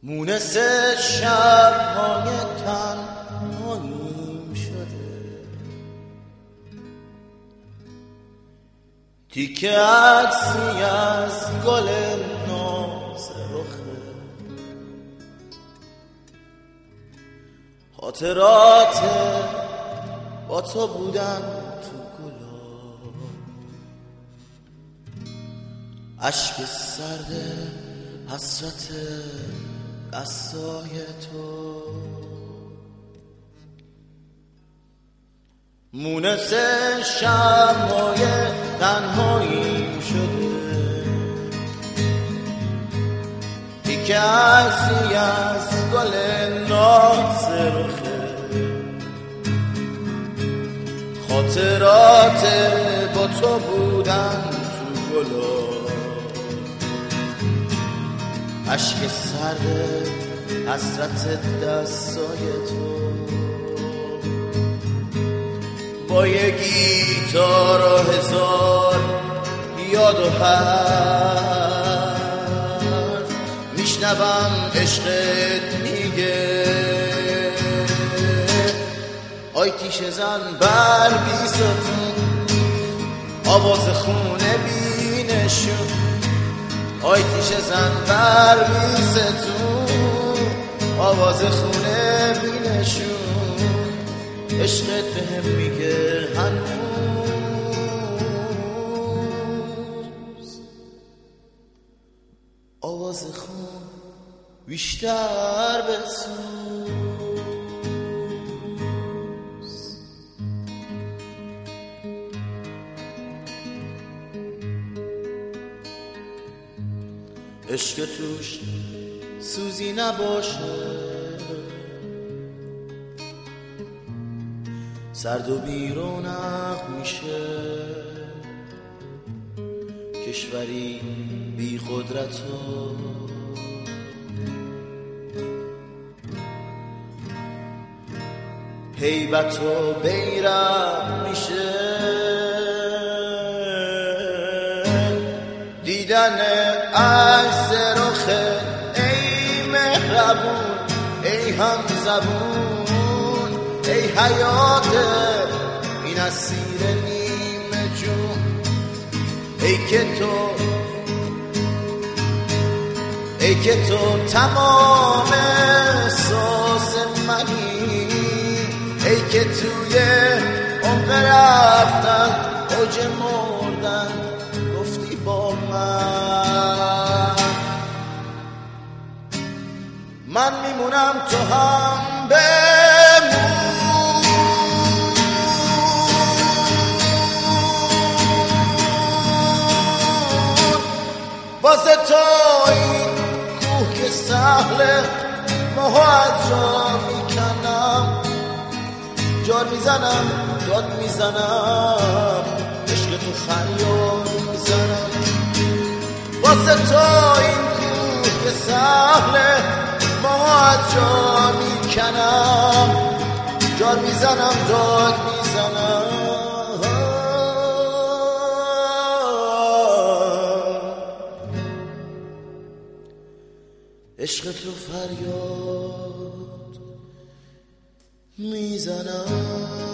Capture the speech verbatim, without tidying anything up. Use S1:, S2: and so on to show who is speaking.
S1: مونس شب‌های تنهاییم شده، تیکه عکسی از گل ناز رخه، خاطرات با تو بودن تو گلا، عشق سرده حسرت دستای تو. مونس شب‌های تنهاییم شده، تیکه عکسی از گل ناز رخه، خاطرات با تو بودن تو گلا، عشق سرد حسرت دستای تو. با یه گیتار و هزار یاد و حرف میشنوم عشقت میگه آی تیشه زن بر بیستون، آواز خونه بینشون، آی تیشه زن بر بیستون، آواز خونه بینشون، عشقت بهم میگه هنوز، آواز خون بیشتر بسوز. عشق توش سوزی نباشه، سرد و بیرونق میشه، کشوری بی قدرت و هیبت و بیرق میشه، دیدن عکس رخه ای مهربون، ای هم زبون، ای حیات این اسیر نیمه جون، ای که تو ای که تو تمام احساس منی، ای که توی عمق رفتن اوج مردن گفتی با من، من میمونم تو هم بمون، واسه تو این کوه که سهله ماهو از جا میکنم، جار میزنم داد میزنم، عشق تو فریاد میزنم، واسه تو این کوه که سهله ماهو از جا میکنم، جار میزنم داد میزنم، عشق تو فریاد میزنم.